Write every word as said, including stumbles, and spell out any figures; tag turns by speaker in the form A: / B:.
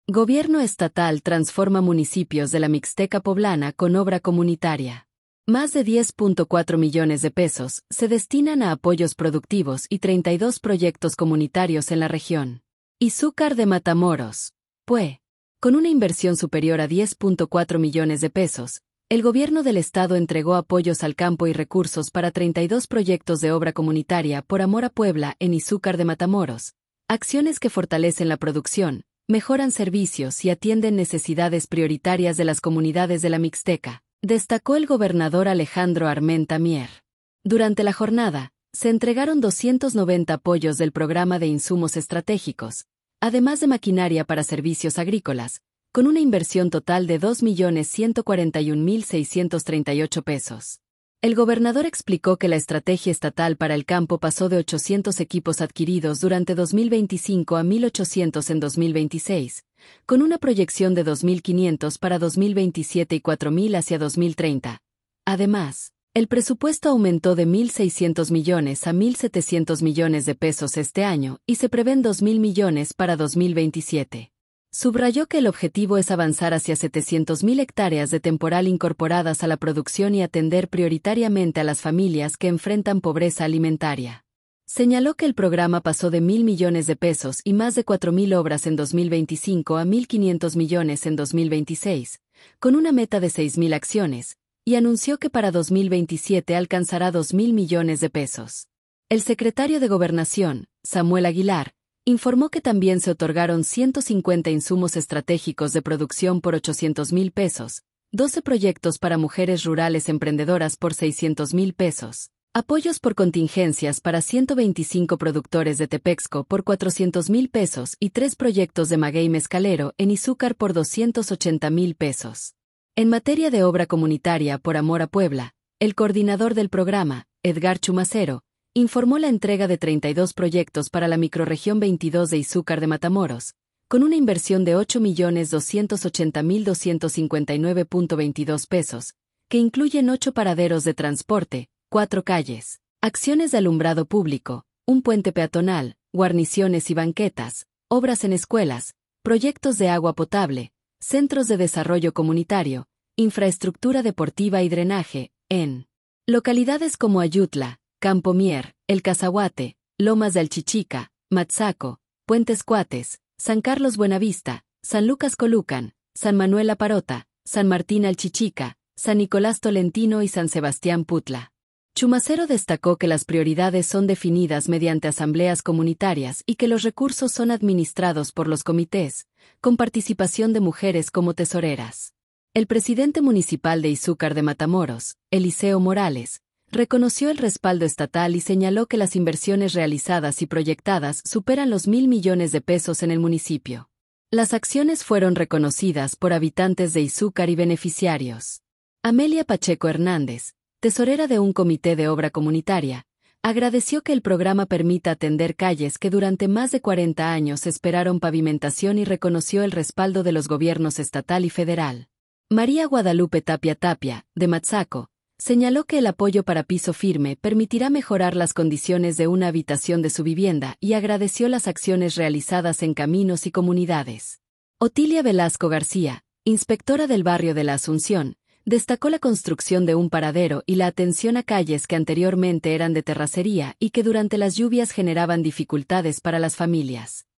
A: Gobierno estatal transforma municipios de la Mixteca poblana con obra comunitaria. Más de diez punto cuatro millones de pesos se destinan a apoyos productivos y treinta y dos proyectos comunitarios en la región. Izúcar de Matamoros, Pue. Con una inversión superior a diez punto cuatro millones de pesos, el gobierno del estado entregó apoyos al campo y recursos para treinta y dos proyectos de obra comunitaria por amor a Puebla en Izúcar de Matamoros, acciones que fortalecen la producción, mejoran servicios y atienden necesidades prioritarias de las comunidades de la Mixteca, destacó el gobernador Alejandro Armenta Mier. Durante la jornada, se entregaron doscientos noventa apoyos del programa de insumos estratégicos, además de maquinaria para servicios agrícolas, con una inversión total de dos millones ciento cuarenta y un mil seiscientos treinta y ocho pesos. El gobernador explicó que la estrategia estatal para el campo pasó de ochocientos equipos adquiridos durante dos mil veinticinco a mil ochocientos en dos mil veintiséis, con una proyección de dos mil quinientos para dos mil veintisiete y cuatro mil hacia dos mil treinta. Además, el presupuesto aumentó de mil seiscientos millones a mil setecientos millones de pesos este año y se prevén dos mil millones para dos mil veintisiete. Subrayó que el objetivo es avanzar hacia setecientas mil hectáreas de temporal incorporadas a la producción y atender prioritariamente a las familias que enfrentan pobreza alimentaria. Señaló que el programa pasó de mil millones de pesos y más de cuatro mil obras en dos mil veinticinco a mil quinientos millones en dos mil veintiséis, con una meta de seis mil acciones, y anunció que para dos mil veintisiete alcanzará dos mil millones de pesos. El secretario de Gobernación, Samuel Aguilar, informó que también se otorgaron ciento cincuenta insumos estratégicos de producción por ochocientos mil pesos, doce proyectos para mujeres rurales emprendedoras por seiscientos mil pesos, apoyos por contingencias para ciento veinticinco productores de Tepexco por cuatrocientos mil pesos y tres proyectos de maguey mezcalero en Izúcar por doscientos ochenta mil pesos. En materia de obra comunitaria por amor a Puebla, el coordinador del programa, Edgar Chumacero, informó la entrega de treinta y dos proyectos para la microrregión veintidós de Izúcar de Matamoros, con una inversión de ocho millones doscientos ochenta mil doscientos cincuenta y nueve punto veintidós pesos, que incluyen ocho paraderos de transporte, cuatro calles, acciones de alumbrado público, un puente peatonal, guarniciones y banquetas, obras en escuelas, proyectos de agua potable, centros de desarrollo comunitario, infraestructura deportiva y drenaje, en localidades como Ayutla, Campo Mier, El Cazahuate, Lomas de Alchichica, Matzaco, Puentes Cuates, San Carlos Buenavista, San Lucas Colucan, San Manuel Aparota, San Martín Alchichica, San Nicolás Tolentino y San Sebastián Putla. Chumacero destacó que las prioridades son definidas mediante asambleas comunitarias y que los recursos son administrados por los comités, con participación de mujeres como tesoreras. El presidente municipal de Izúcar de Matamoros, Eliseo Morales, reconoció el respaldo estatal y señaló que las inversiones realizadas y proyectadas superan los mil millones de pesos en el municipio. Las acciones fueron reconocidas por habitantes de Izúcar y beneficiarios. Amelia Pacheco Hernández, tesorera de un comité de obra comunitaria, agradeció que el programa permita atender calles que durante más de cuarenta años esperaron pavimentación y reconoció el respaldo de los gobiernos estatal y federal. María Guadalupe Tapia Tapia, de Matzaco, señaló que el apoyo para piso firme permitirá mejorar las condiciones de una habitación de su vivienda y agradeció las acciones realizadas en caminos y comunidades. Otilia Velasco García, inspectora del barrio de la Asunción, destacó la construcción de un paradero y la atención a calles que anteriormente eran de terracería y que durante las lluvias generaban dificultades para las familias.